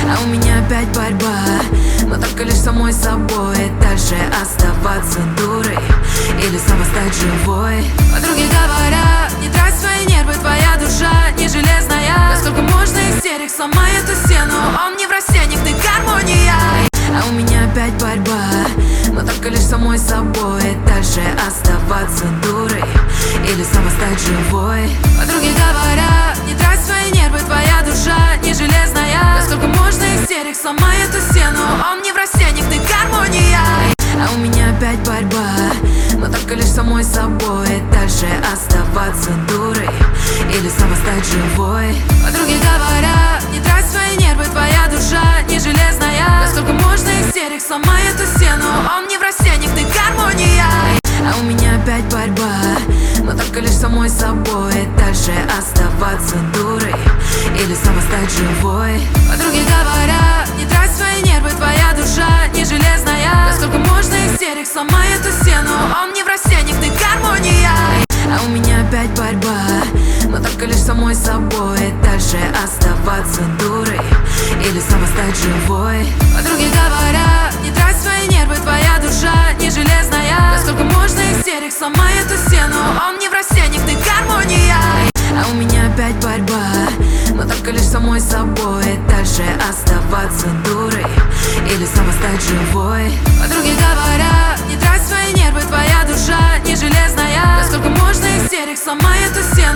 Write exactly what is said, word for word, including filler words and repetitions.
А у меня опять борьба, но только лишь с самой собой. Дальше оставаться дурой или снова стать живой. Подруги говорят, не трать свои нервы, твоя душа не железная. Да сколько можно истерик, сломай эту стену. Он не в растениях, ты гармония. А у меня опять борьба, но только лишь с самой собой. Дальше оставаться дурой или снова стать живой. Подруги говорят, не трать свои нервы, твоя душа не железная. Да сколько можно истерик, сломай эту стену. Он не в растениях, ты гармония. А у меня опять борьба, но только лишь с самой собой. Дальше оставаться дурой или снова стать живой. Подруги говорят, не трать свои нервы, твоя душа не железная. Да сколько можно истерик, сломай эту стену. Он не в растениях, ты гармония. А у меня опять борьба, но только лишь с самой собой. Дальше оставаться дурой или снова стать живой. Подруги говорят, не трать свои нервы, твоя душа не железная. Да сколько можно истерик, сломай эту стену. Он не в растениях, ты гармония. А у меня опять борьба, но только лишь с самой собой. Дальше оставаться дурой или снова стать живой. Подруги говорят, не трать свои нервы, твоя душа не железная. Да сколько можно истерик, сломай эту стену. Он не в растениях, ты гармония. А у меня опять борьба, но только лишь с самой собой. Дальше оставаться дурой или снова стать живой. Подруги говорят, не трать свои нервы, твоя душа не железная. Да сколько можно истерик, сломай эту стену.